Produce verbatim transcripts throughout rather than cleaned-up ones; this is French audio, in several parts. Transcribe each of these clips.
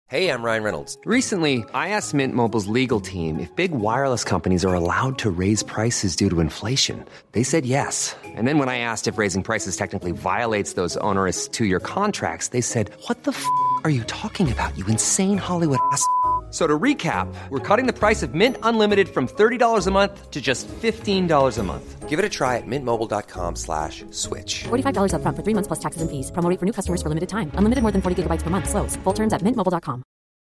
Hey, I'm Ryan Reynolds. Recently, I asked Mint Mobile's legal team if big wireless companies are allowed to raise prices due to inflation. They said yes. And then when I asked if raising prices technically violates those onerous two-year contracts, they said, "What the f*** are you talking about, you insane Hollywood ass f- So to recap, we're cutting the price of Mint Unlimited from thirty dollars a month to just fifteen dollars a month. Give it a try at mintmobile.com slash switch. forty-five dollars up front for three months plus taxes and fees. Promo rate for new customers for limited time. Unlimited more than forty gigabytes per month. Slows full terms at mint mobile dot com.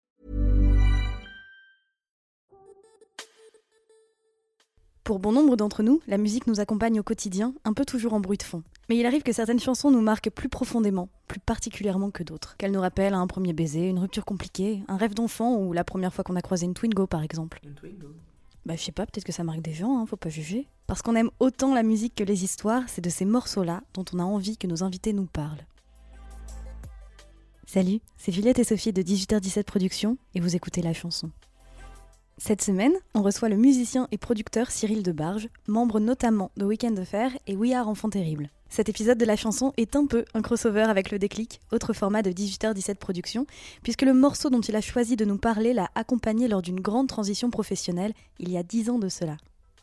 Pour bon nombre d'entre nous, la musique nous accompagne au quotidien, un peu toujours en bruit de fond. Mais il arrive que certaines chansons nous marquent plus profondément, plus particulièrement que d'autres. Qu'elles nous rappellent un premier baiser, une rupture compliquée, un rêve d'enfant ou la première fois qu'on a croisé une Twingo par exemple. Une Twingo Bah je sais pas, peut-être que ça marque des gens, hein, faut pas juger. Parce qu'on aime autant la musique que les histoires, c'est de ces morceaux-là dont on a envie que nos invités nous parlent. Salut, c'est Juliette et Sophie de dix-huit heures dix-sept Productions et vous écoutez La Chanson. Cette semaine, on reçoit le musicien et producteur Cyril Debarge, membre notamment de Weekend Affair et We Are Enfants Terribles. Cet épisode de La Chanson est un peu un crossover avec Le Déclic, autre format de dix-huit heures dix-sept Productions, puisque le morceau dont il a choisi de nous parler l'a accompagné lors d'une grande transition professionnelle il y a dix ans de cela.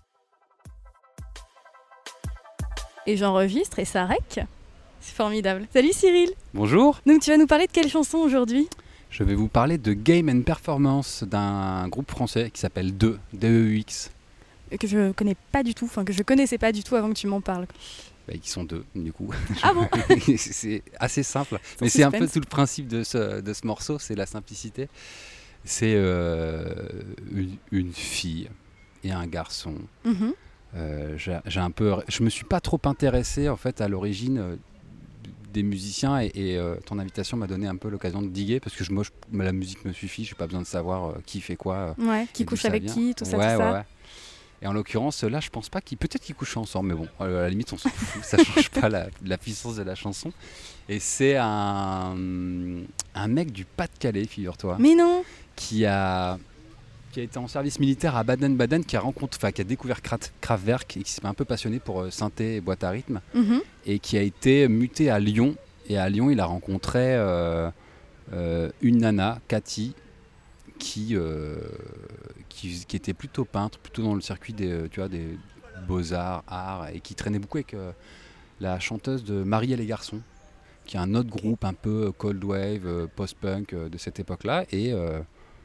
Et j'enregistre et ça rec. C'est formidable. Salut Cyril. Bonjour. Donc tu vas nous parler de quelle chanson aujourd'hui ? Je vais vous parler de Game and Performance d'un groupe français qui s'appelle deux, D E U X. Que je connais pas du tout, enfin que je connaissais pas du tout avant que tu m'en parles. Bah, ils sont deux, du coup. Ah bon ? C'est assez simple, Sans mais c'est un suspense. peu tout le principe de ce, de ce morceau, c'est la simplicité. C'est euh, une, une fille et un garçon. Mm-hmm. Euh, j'ai, j'ai un peu, je me suis pas trop intéressé en fait à l'origine euh, des musiciens et, et euh, ton invitation m'a donné un peu l'occasion de diguer parce que je, moi, je, la musique me suffit, j'ai pas besoin de savoir euh, qui fait quoi. Euh, Ouais, qui et d'où couche ça avec vient. qui, tout ça, ouais, tout ça. Ouais, ouais. Et en l'occurrence, là, je pense pas qu'ils, peut-être qu'ils couchent ensemble, mais bon, à la limite, on s'en fout, ça change pas la, la puissance de la chanson. Et c'est un, un mec du Pas-de-Calais, figure-toi, Mais non. qui a, qui a été en service militaire à Baden-Baden, qui a rencontré, enfin, qui a découvert Krat- Kraftwerk et qui s'est un peu passionné pour euh, synthé et boîte à rythme, Mm-hmm. et qui a été muté à Lyon. Et à Lyon, il a rencontré euh, euh, une nana, Cathy, qui, euh, qui, qui était plutôt peintre, plutôt dans le circuit des, tu vois, des beaux-arts, arts, et qui traînait beaucoup avec euh, la chanteuse de Marie et les garçons, qui est un autre groupe un peu cold wave, euh, post-punk euh, de cette époque-là. Et euh,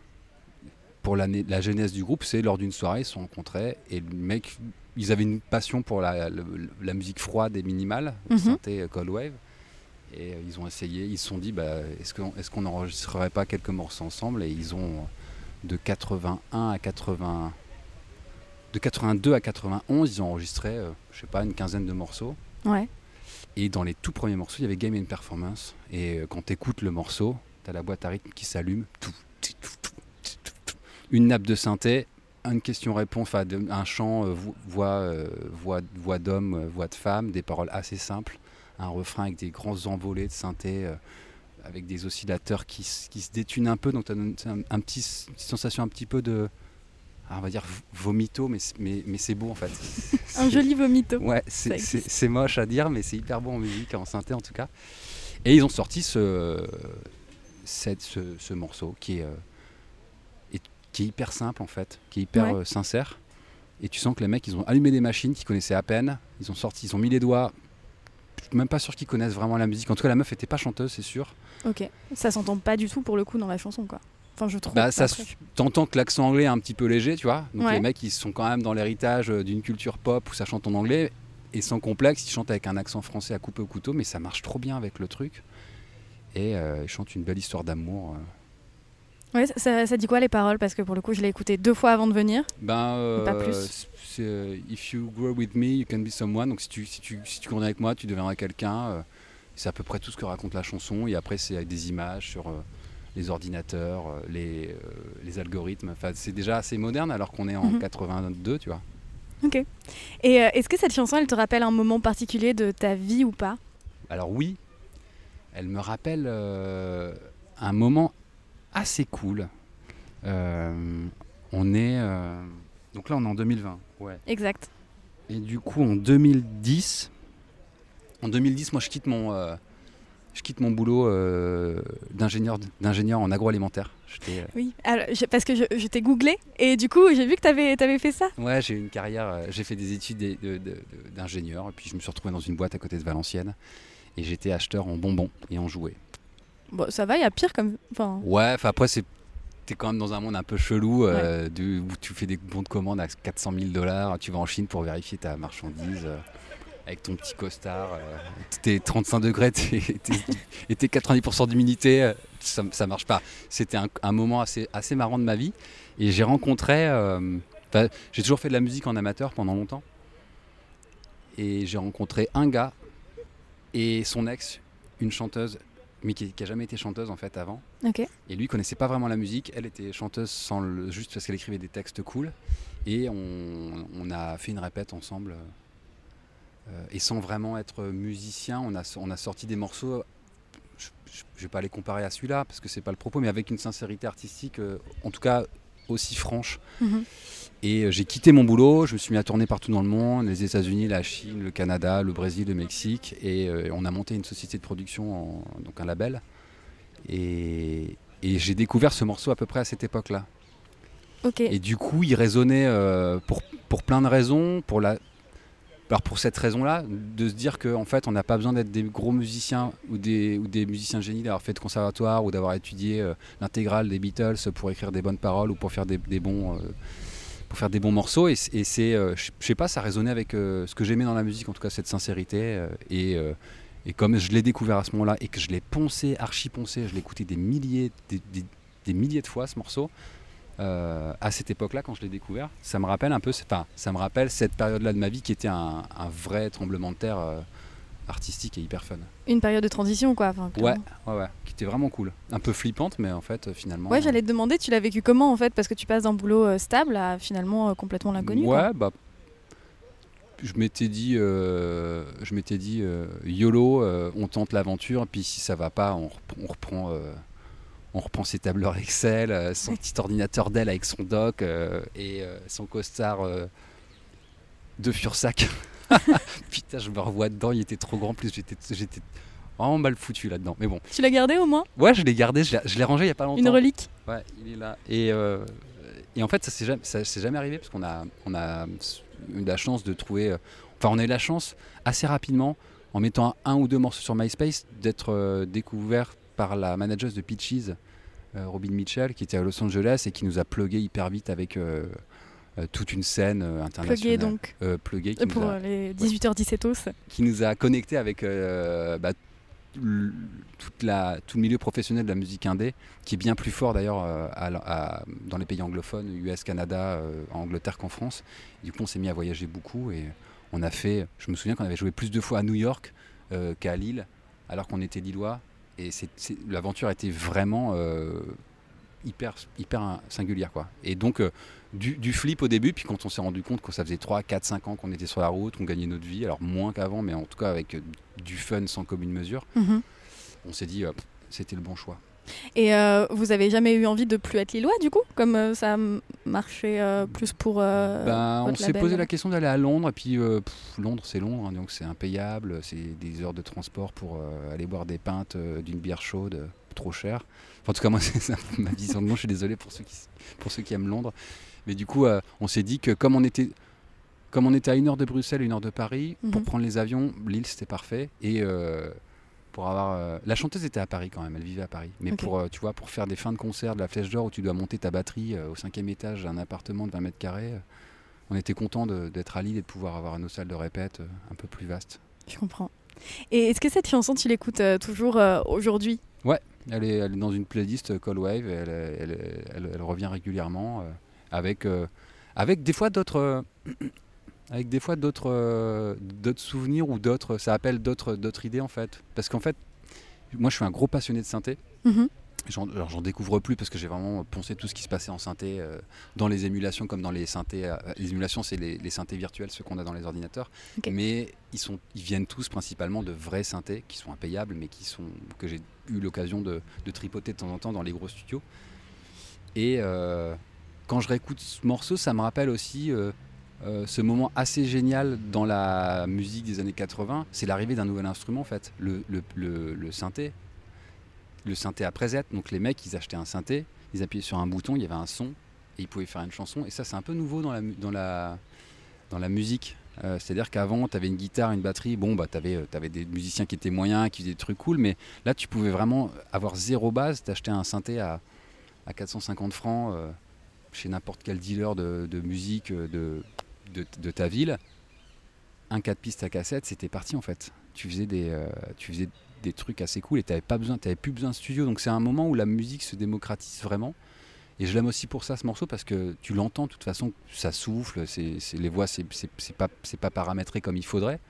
pour l'année, la genèse du groupe, c'est lors d'une soirée, ils se sont rencontrés, et le mec, ils avaient une passion pour la, la, la musique froide et minimale, Mhm. synthé euh, cold wave. Et euh, ils ont essayé, ils se sont dit, bah, est-ce qu'on est-ce qu'on n'enregistrerait pas quelques morceaux ensemble ? Et ils ont, de quatre-vingt-un à quatre-vingts, de quatre-vingt-deux à quatre-vingt-onze, ils ont enregistré, euh, je sais pas, une quinzaine de morceaux. Ouais. Et dans les tout premiers morceaux, il y avait Game and Performance. Et euh, quand tu écoutes le morceau, tu as la boîte à rythme qui s'allume, tout, tout, tout, tout, tout, tout, une nappe de synthé, une question-réponse, enfin, de- un chant, euh, vo- voix, euh, voix, voix d'homme, euh, voix de femme, des paroles assez simples, un refrain avec des grands envolées de synthé, euh, avec des oscillateurs qui, s- qui se détunent un peu, donc tu as un, un petit, une petite sensation un petit peu de, ah, on va dire v- vomito, mais, c- mais, mais c'est beau en fait. Un C'est- joli vomito. Ouais, Ça c'est, existe. c'est, c'est moche à dire, mais c'est hyper bon en musique, en synthé en tout cas. Et ils ont sorti ce, cette- ce, ce morceau qui est, euh, est- qui est hyper simple en fait, qui est hyper Ouais. euh, sincère. Et tu sens que les mecs, ils ont allumé des machines qu'ils connaissaient à peine. Ils ont sorti, ils ont mis les doigts. Je suis même pas sûr qu'ils connaissent vraiment la musique. En tout cas, la meuf était pas chanteuse, c'est sûr. Ok. Ça s'entend pas du tout pour le coup dans la chanson, quoi. Enfin, je trouve. Bah, ça, après. se- t'entends que l'accent anglais est un petit peu léger, tu vois. Donc Ouais. les mecs, ils sont quand même dans l'héritage euh, d'une culture pop où ça chante en anglais. Et sans complexe, ils chantent avec un accent français à couper au couteau, mais ça marche trop bien avec le truc. Et euh, ils chantent une belle histoire d'amour. euh. Ouais, ça- ça, ça dit quoi les paroles ? Parce que pour le coup, je l'ai écouté deux fois avant de venir. Ben, euh, Pas plus. c'est euh, If you grow with me, you can be someone. Donc si tu, si tu, si tu grandis avec moi, tu deviendras quelqu'un. euh, c'est à peu près tout ce que raconte la chanson. Et après, c'est avec des images sur euh, les ordinateurs, euh, les, euh, les algorithmes. Enfin, c'est déjà assez moderne alors qu'on est en Mhm. quatre-vingt-deux, tu vois. Ok. Et euh, est-ce que cette chanson, elle te rappelle un moment particulier de ta vie ou pas ? Alors oui, elle me rappelle euh, un moment assez cool. Euh, on est... euh, donc là, on est en deux mille vingt. Ouais. Exact. Et du coup, en deux mille dix, en deux mille dix, moi, je quitte mon, euh, je quitte mon boulot euh, d'ingénieur, d'ingénieur en agroalimentaire. J'étais, euh... Oui, alors, je, parce que je, je t'ai googlé et du coup j'ai vu que tu avais fait ça. Ouais, j'ai eu une carrière, euh, j'ai fait des études de, de, de, d'ingénieur et puis je me suis retrouvé dans une boîte à côté de Valenciennes et j'étais acheteur en bonbons et en jouets. Bon, ça va, il y a pire comme... Enfin... Ouais, enfin après c'est... T'es quand même dans un monde un peu chelou euh, ouais. de, où tu fais des bons de commande à quatre cent mille dollars, tu vas en Chine pour vérifier ta marchandise euh, avec ton petit costard, euh, tes trente-cinq degrés t'es, t'es, et tes quatre-vingt-dix pour cent d'humidité, euh, ça, ça marche pas. C'était un, un moment assez, assez marrant de ma vie et j'ai rencontré, euh, j'ai toujours fait de la musique en amateur pendant longtemps et j'ai rencontré un gars et son ex, une chanteuse, mais qui n'a jamais été chanteuse en fait avant. Okay. Et lui connaissait pas vraiment la musique, elle était chanteuse sans le, juste parce qu'elle écrivait des textes cool. Et on, on a fait une répète ensemble. Euh, et sans vraiment être musicien, on a, on a sorti des morceaux, je ne vais pas les comparer à celui-là parce que c'est pas le propos, mais avec une sincérité artistique, euh, en tout cas aussi franche. Mm-hmm. Et euh, j'ai quitté mon boulot, je me suis mis à tourner partout dans le monde, les États-Unis, la Chine, le Canada, le Brésil, le Mexique, et euh, on a monté une société de production, en, donc un label. Et, et j'ai découvert ce morceau à peu près à cette époque-là. Okay. Et du coup, il résonnait euh, pour, pour plein de raisons, pour la... Alors pour cette raison-là, de se dire qu'en fait, on n'a pas besoin d'être des gros musiciens ou des, ou des musiciens de génie, d'avoir fait de conservatoire ou d'avoir étudié euh, l'intégrale des Beatles pour écrire des bonnes paroles ou pour faire des, des bons... Euh, pour faire des bons morceaux et, et c'est, euh, je sais pas, ça résonnait avec euh, ce que j'aimais dans la musique, en tout cas cette sincérité euh, et, euh, et comme je l'ai découvert à ce moment-là et que je l'ai poncé, archi poncé, je l'ai écouté des milliers, des, des, des milliers de fois ce morceau euh, à cette époque-là quand je l'ai découvert, ça me rappelle un peu, enfin ça me rappelle cette période-là de ma vie qui était un, un vrai tremblement de terre euh, artistique et hyper fun. Une période de transition quoi. Enfin, ouais, ouais, ouais, qui était vraiment cool. Un peu flippante, mais en fait, finalement... Ouais, j'allais te demander, tu l'as vécu comment en fait? Parce que tu passes d'un boulot euh, stable à finalement euh, complètement l'inconnu. Ouais, quoi. bah... Je m'étais dit, euh, je m'étais dit euh, YOLO, euh, on tente l'aventure, et puis si ça va pas, on, rep- on reprend... Euh, on reprend ses tableurs Excel, euh, son petit ordinateur Dell avec son dock euh, et euh, son costard euh, de Fursac. Putain, je me revois dedans, il était trop grand. En plus, j'étais, j'étais vraiment mal foutu là-dedans. Mais bon. Tu l'as gardé au moins? Ouais, je l'ai gardé, je l'ai, je l'ai rangé il n'y a pas longtemps. Une relique? Ouais, il est là. Et, euh, et en fait, ça s'est jamais, ça s'est jamais arrivé parce qu'on a, on a eu la chance de trouver. Euh, enfin, on a eu la chance assez rapidement, en mettant un, un ou deux morceaux sur MySpace, d'être euh, découvert par la manageuse de Peaches, euh, Robin Mitchell, qui était à Los Angeles et qui nous a plugué hyper vite avec. Euh, Euh, toute une scène euh, internationale. Plugué donc. Euh, plugué qui pour nous a, les dix-huit heures dix-sept qui nous a connectés avec euh, bah, l- toute la, tout le milieu professionnel de la musique indé, qui est bien plus fort d'ailleurs euh, à, à, dans les pays anglophones, U S, Canada, euh, Angleterre qu'en France. Et du coup, on s'est mis à voyager beaucoup et on a fait. Je me souviens qu'on avait joué plus de fois à New York euh, qu'à Lille, alors qu'on était lillois. Et c'est, c'est, l'aventure était vraiment euh, hyper, hyper singulière, quoi. Et donc. Euh, Du, du flip au début, puis quand on s'est rendu compte que ça faisait trois, quatre, cinq ans qu'on était sur la route, qu'on gagnait notre vie, alors moins qu'avant, mais en tout cas avec euh, du fun sans commune mesure, mmh. on s'est dit euh, c'était le bon choix. Et euh, vous avez jamais eu envie de plus être lillois du coup, comme euh, ça marchait euh, plus pour euh, ben, votre on s'est label, posé là. la question d'aller à Londres, et puis euh, pff, Londres c'est Londres, hein, donc c'est impayable, c'est des heures de transport pour euh, aller boire des pintes euh, d'une bière chaude, euh, trop cher. Enfin, en tout cas moi c'est ça, ma vision de Londres, je suis désolé pour ceux qui, pour ceux qui aiment Londres. Mais du coup, euh, on s'est dit que comme on était, comme on était à une heure de Bruxelles, une heure de Paris, mmh. pour prendre les avions, Lille c'était parfait. Et euh, pour avoir, euh, la chanteuse était à Paris quand même, elle vivait à Paris. Mais okay. pour, euh, tu vois, pour faire des fins de concert de la Flèche d'Or où tu dois monter ta batterie euh, au cinquième étage d'un appartement de vingt mètres carrés, euh, on était content de, d'être à Lille et de pouvoir avoir nos salles de répète euh, un peu plus vastes. Je comprends. Et est-ce que cette chanson, tu l'écoutes euh, toujours euh, aujourd'hui? Ouais, elle est, elle est dans une playlist euh, Cold Wave, elle, elle, elle, elle, elle revient régulièrement. Euh, Avec, euh, avec des fois d'autres, euh, avec des fois d'autres, euh, d'autres souvenirs ou d'autres, ça appelle d'autres, d'autres idées en fait. Parce qu'en fait, moi je suis un gros passionné de synthé. Mm-hmm. J'en, alors j'en découvre plus parce que j'ai vraiment poncé tout ce qui se passait en synthé euh, dans les émulations comme dans les synthés. Euh, les émulations c'est les, les synthés virtuels, ceux qu'on a dans les ordinateurs. Okay. Mais ils, sont, ils viennent tous principalement de vrais synthés qui sont impayables mais qui sont, que j'ai eu l'occasion de, de tripoter de temps en temps dans les gros studios. Et... Euh, Quand je réécoute ce morceau, ça me rappelle aussi euh, euh, ce moment assez génial dans la musique des années quatre-vingts, c'est l'arrivée d'un nouvel instrument en fait, le, le, le, le synthé. Le synthé à preset, donc les mecs ils achetaient un synthé, ils appuyaient sur un bouton, il y avait un son et ils pouvaient faire une chanson, et ça c'est un peu nouveau dans la, dans la, dans la musique. Euh, c'est-à-dire qu'avant tu avais une guitare, une batterie, bon bah tu avais des musiciens qui étaient moyens, qui faisaient des trucs cool, mais là tu pouvais vraiment avoir zéro base, t'achetais un synthé à, à quatre cent cinquante francs euh, chez n'importe quel dealer de, de musique de, de, de ta ville, un quatre pistes à cassette, c'était parti en fait. Tu faisais des, euh, tu faisais des trucs assez cool et tu n'avais plus besoin de studio. Donc c'est un moment où la musique se démocratise vraiment. Et je l'aime aussi pour ça, ce morceau, parce que tu l'entends de toute façon, ça souffle, c'est, c'est, les voix, c'est, c'est, c'est, pas, c'est pas paramétré comme il faudrait.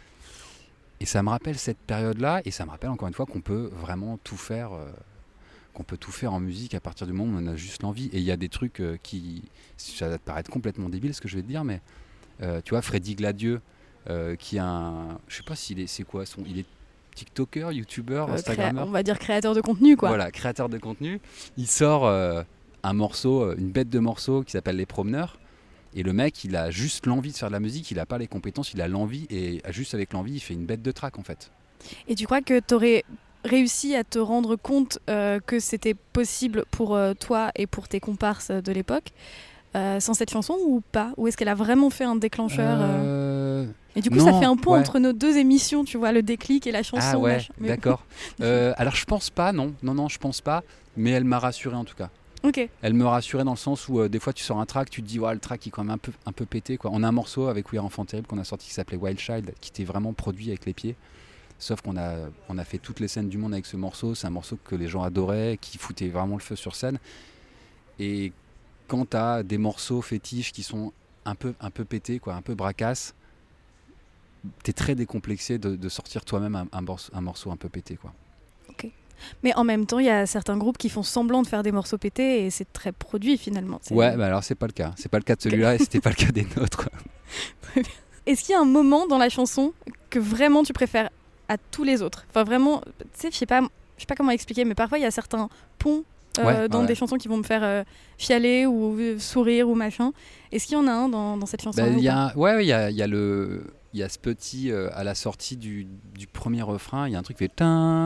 Et ça me rappelle cette période-là, et ça me rappelle encore une fois qu'on peut vraiment tout faire, euh, qu'on peut tout faire en musique à partir du moment où on a juste l'envie. Et il y a des trucs euh, qui, ça va te paraître complètement débile ce que je vais te dire, mais euh, tu vois, Freddy Gladieux, euh, qui est un, je sais pas s'il est, c'est quoi son, il est TikToker, YouTuber, euh, Instagrammeur. Créa- on va dire créateur de contenu, quoi. Voilà, créateur de contenu. Il sort euh, un morceau, une bête de morceau qui s'appelle Les Promeneurs. Et le mec, il a juste l'envie de faire de la musique, il n'a pas les compétences, il a l'envie. Et juste avec l'envie, il fait une bête de track, en fait. Et tu crois que tu aurais réussi à te rendre compte euh, que c'était possible pour euh, toi et pour tes comparses de l'époque euh, sans cette chanson ou pas? Ou est-ce qu'elle a vraiment fait un déclencheur euh... Euh... Et du coup, non, ça fait un pont ouais. entre nos deux émissions, tu vois, le déclic et la chanson. Ah ouais, machin. Mais... d'accord. euh, alors je pense pas, non, non, non, je pense pas. Mais elle m'a rassuré en tout cas. Ok. Elle me rassurait dans le sens où euh, des fois tu sors un track, tu te dis ouais, le track il est quand même un peu, un peu pété quoi. On a un morceau avec We Are Enfant Terrible qu'on a sorti qui s'appelait Wild Child, qui était vraiment produit avec les pieds. Sauf qu'on a, on a fait toutes les scènes du monde avec ce morceau. C'est un morceau que les gens adoraient, qui foutait vraiment le feu sur scène. Et quand tu as des morceaux fétiches qui sont un peu, un peu pétés, quoi, un peu bracasses, t'es très décomplexé de, de sortir toi-même un, un, morceau, un morceau un peu pété, quoi. Ok. Mais en même temps, il y a certains groupes qui font semblant de faire des morceaux pétés et c'est très produit finalement. C'est... Ouais, bah alors c'est pas le cas. C'est pas le cas de celui-là et c'était pas le cas des nôtres. Très bien. Est-ce qu'il y a un moment dans la chanson que vraiment tu préfères à tous les autres? Enfin vraiment, tu sais, je sais pas, je sais pas comment expliquer, mais parfois il y a certains ponts euh, ouais, dans ouais. des chansons qui vont me faire euh, chialer ou euh, sourire ou machin. Est-ce qu'il y en a un dans, dans cette chanson? Bah, y a, ouais, il y a, y a le, il y a ce petit euh, à la sortie du, du premier refrain, il y a un truc qui fait.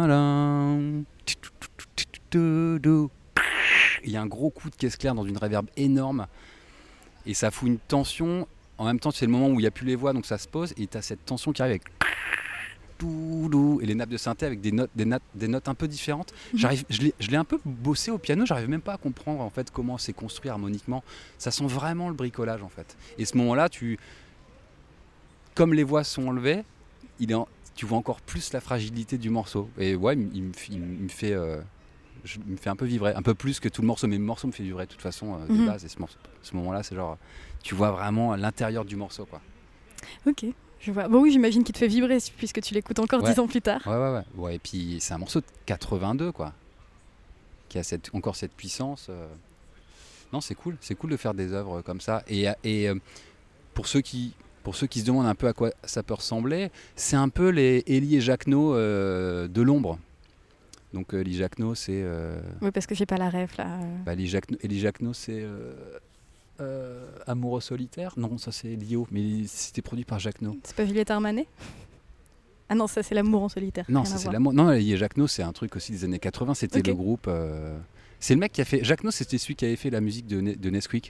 Il y a un gros coup de caisse claire dans une reverb énorme et ça fout une tension. En même temps, c'est le moment où il n'y a plus les voix, donc ça se pose et tu as cette tension qui arrive avec. Et les nappes de synthé avec des notes, des notes, des notes un peu différentes. Mm-hmm. J'arrive, je, l'ai, je l'ai un peu bossé au piano, j'arrive même pas à comprendre en fait comment c'est construit harmoniquement. Ça sent vraiment le bricolage en fait. Et ce moment-là, tu, comme les voix sont enlevées, il est en, tu vois encore plus la fragilité du morceau. Et ouais, il, il, il, il me fait, euh, je, il me fait un peu vibrer, un peu plus que tout le morceau, mais le morceau me fait vibrer de toute façon euh, de mm-hmm. base. Et ce, morceau, ce moment-là, c'est genre, tu vois vraiment l'intérieur du morceau, quoi. Ok. Je vois. Bon oui, j'imagine qu'il te fait vibrer puisque tu l'écoutes encore dix ouais. ans plus tard. Ouais, ouais, ouais, ouais. Et puis c'est un morceau de quatre-vingt-deux, quoi, qui a cette, encore cette puissance. Euh... Non, c'est cool, c'est cool de faire des œuvres comme ça. Et, et euh, pour ceux qui, pour ceux qui se demandent un peu à quoi ça peut ressembler, c'est un peu les Élie et Jacquenot euh, de l'ombre. Donc euh, Élie Jacquenot, c'est. Euh... Oui, parce que j'ai pas la ref là. Bah, Élie Jacquenot, Élie Jacquenot, c'est. Euh... Euh, Amoureux solitaire, non ça c'est Lio, mais c'était produit par Jacquenot. C'est pas Juliette Armanet? Ah non, ça c'est L'amour en solitaire. Non, ça c'est l'amour. Non, et Jacquenot c'est un truc aussi des années quatre-vingts, c'était okay. Le groupe. Euh... C'est le mec qui a fait. Jacquenot c'était celui qui avait fait la musique de, ne... de Nesquik.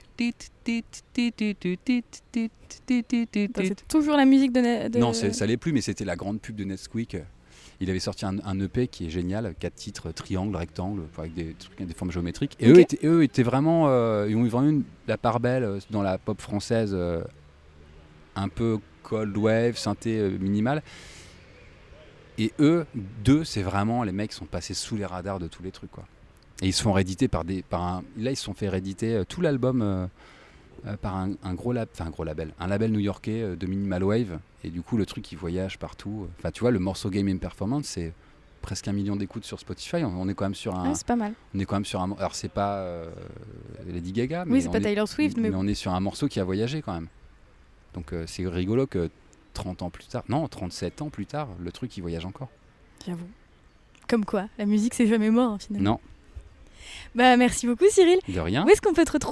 C'est toujours la musique de. Ne... de... Non, c'est, ça l'est plus, mais c'était la grande pub de Nesquik. Il avait sorti un, un E P qui est génial, quatre titres, triangle, rectangle, avec des, trucs, des formes géométriques. Et okay. eux, étaient, eux étaient vraiment, euh, ils ont eu vraiment une, la part belle dans la pop française, euh, un peu cold wave, synthé euh, minimal. Et eux, deux, c'est vraiment les mecs qui sont passés sous les radars de tous les trucs, quoi. Et ils se font rééditer par des, par un, là ils se sont fait rééditer euh, tout l'album euh, euh, par un, un gros lab, enfin un gros label, un label new-yorkais euh, de minimal wave. Et du coup, le truc, il voyage partout. Enfin, tu vois, le morceau Game and Performance, c'est presque un million d'écoutes sur Spotify. On est quand même sur un. Ah, c'est pas mal. On est quand même sur un. Alors, c'est pas euh, Lady Gaga, mais oui, c'est on pas est, Taylor Swift, mais... mais on est sur un morceau qui a voyagé quand même. Donc, euh, c'est rigolo que trente ans plus tard, non, trente-sept ans plus tard, le truc, il voyage encore. J'avoue. Comme quoi, la musique, c'est jamais mort, hein, finalement. Non. Bah, merci beaucoup, Cyril. De rien. Où est-ce qu'on peut te retrouver ?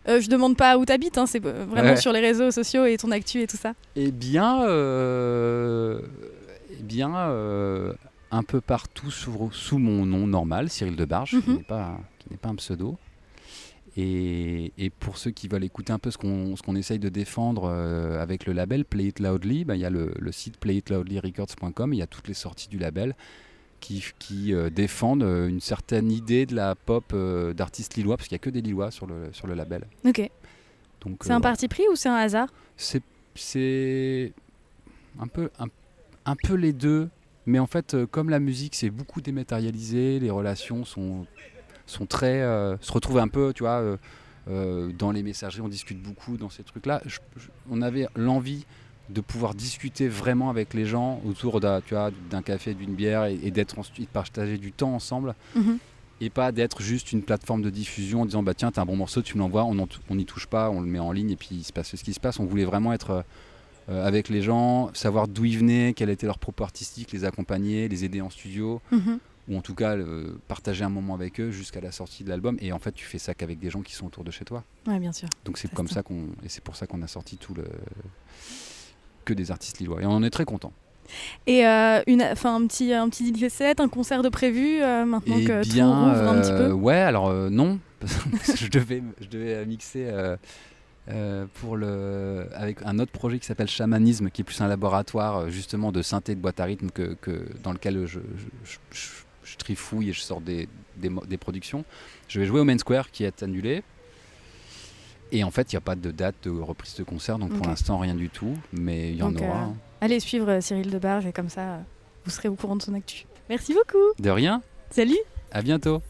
Euh, je demande pas où t'habites, hein, c'est vraiment ouais. sur les réseaux sociaux et ton actu et tout ça. Eh bien, euh, eh bien euh, un peu partout sous, sous mon nom normal, Cyril Debarge, mm-hmm. qui n'est pas, qui n'est pas un pseudo. Et, et pour ceux qui veulent écouter un peu ce qu'on, ce qu'on essaye de défendre euh, avec le label Play It Loudly, bah, y a le, le site play it loudly records point com, il y a toutes les sorties du label qui, qui euh, défendent euh, une certaine idée de la pop euh, d'artistes lillois, parce qu'il n'y a que des lillois sur le, sur le label. Ok. Donc, c'est euh, un parti pris ou c'est un hasard ? c'est, c'est un peu, un, un peu les deux, mais en fait, euh, comme la musique, c'est beaucoup dématérialisé, les relations sont, sont très... Euh, se retrouvent un peu, tu vois, euh, euh, dans les messageries, on discute beaucoup dans ces trucs-là. Je, je, on avait l'envie de pouvoir discuter vraiment avec les gens autour d'un, tu vois, d'un café, d'une bière et, et d'être ensuite partager du temps ensemble mmh. et pas d'être juste une plateforme de diffusion en disant bah tiens t'as un bon morceau, tu me l'envoies, on n'y touche pas, on le met en ligne et puis il se passe ce qui se passe. On voulait vraiment être euh, avec les gens, savoir d'où ils venaient, quel était leur propos artistique, les accompagner, les aider en studio mmh. ou en tout cas euh, partager un moment avec eux jusqu'à la sortie de l'album. Et en fait tu fais ça qu'avec des gens qui sont autour de chez toi. Ouais, bien sûr. Donc c'est ça comme ça qu'on et c'est pour ça qu'on a sorti tout le que des artistes lillois et on en est très content. Et euh, une, enfin un petit un petit D J set, un concert de prévu euh, maintenant et que bien, tout rouvre un euh, petit peu. Ouais, alors euh, non, parce que je devais je devais mixer euh, euh, pour le avec un autre projet qui s'appelle Chamanisme, qui est plus un laboratoire justement de synthé de boîte à rythme que, que dans lequel je, je, je, je, je trifouille et je sors des, des des productions. Je vais jouer au Main Square qui est annulé. Et en fait, il n'y a pas de date de reprise de concert, donc okay. pour l'instant, rien du tout, mais il y en donc, aura. Euh, hein. Allez suivre euh, Cyril Debarge et comme ça, euh, vous serez au courant de son actu. Merci beaucoup. De rien. Salut. À bientôt.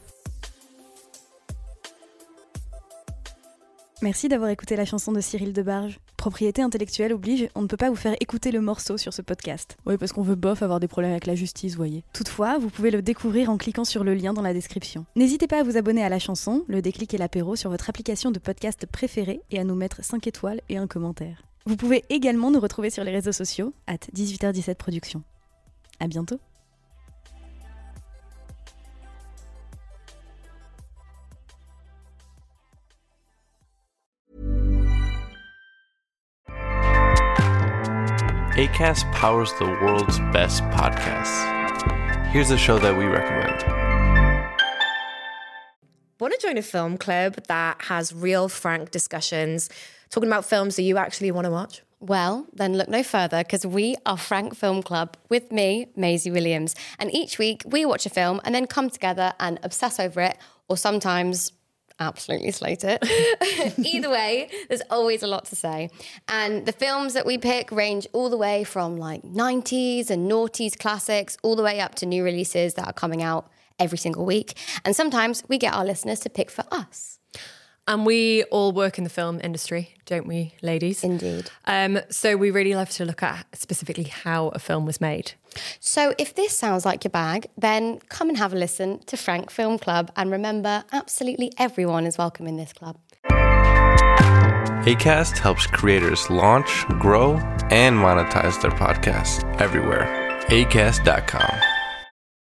Merci d'avoir écouté la chanson de Cyril Debarge. Propriété intellectuelle oblige, on ne peut pas vous faire écouter le morceau sur ce podcast. Oui, parce qu'on veut bof avoir des problèmes avec la justice, voyez. Toutefois, vous pouvez le découvrir en cliquant sur le lien dans la description. N'hésitez pas à vous abonner à la chanson, le déclic et l'apéro sur votre application de podcast préférée et à nous mettre cinq étoiles et un commentaire. Vous pouvez également nous retrouver sur les réseaux sociaux, arobase dix-huit heures dix-sept Productions. À bientôt. Acast powers the world's best podcasts. Here's a show that we recommend. Want to join a film club that has real, frank discussions, talking about films that you actually want to watch? Well, then look no further, because we are Frank Film Club with me, Maisie Williams. And each week we watch a film and then come together and obsess over it, or sometimes absolutely slate it. Either way, there's always a lot to say. And the films that we pick range all the way from like nineties and noughties classics all the way up to new releases that are coming out every single week. And sometimes we get our listeners to pick for us. And we all work in the film industry, don't we, ladies? Indeed. Um, so we really love to look at specifically how a film was made. So if this sounds like your bag, then come and have a listen to Frank Film Club. And remember, absolutely everyone is welcome in this club. Acast helps creators launch, grow, and monetize their podcasts everywhere. acast dot com.